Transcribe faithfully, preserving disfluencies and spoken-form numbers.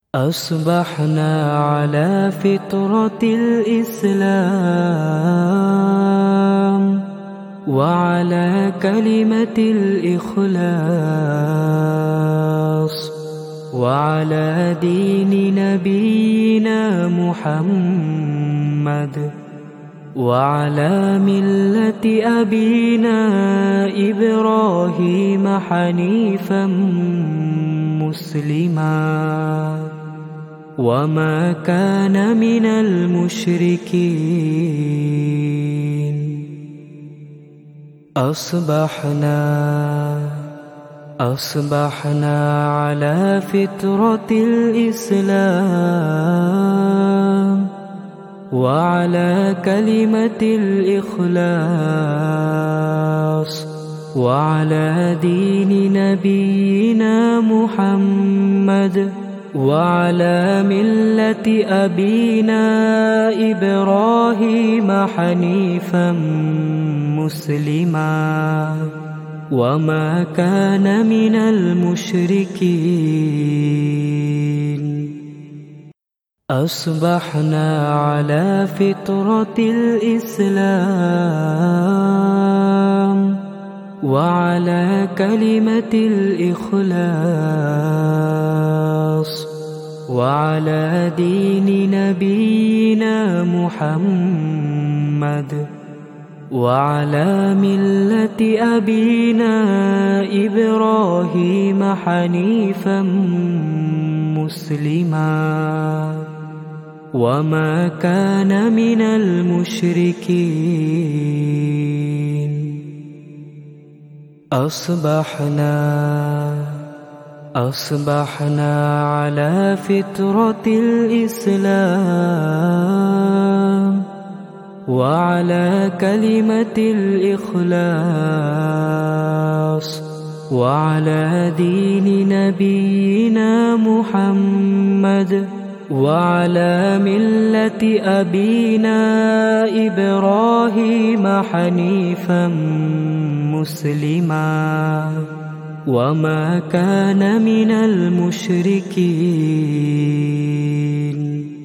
أصبحنا على فطرة الإسلام وعلى كلمة الإخلاص وعلى دين نبينا محمد وعلى ملة أبينا إبراهيم حنيفا مسلما وما كان من المشركين. أصبحنا أصبحنا على فطرة الإسلام وعلى كلمة الإخلاص وعلى دين نبينا محمد وعلى ملة أبينا إبراهيم حنيفا مسلما وما كان من المشركين. أصبحنا على فطرة الإسلام وعلى كلمة الإخلاص وعلى دين نبينا محمد وعلى ملة أبينا إبراهيم حنيفا مسلما وما كان من المشركين. أصبحنا أصبحنا على فطرة الإسلام وعلى كلمة الإخلاص وعلى دين نبينا محمد وعلى ملة أبينا إبراهيم حنيفا مسلما وما كان من المشركين.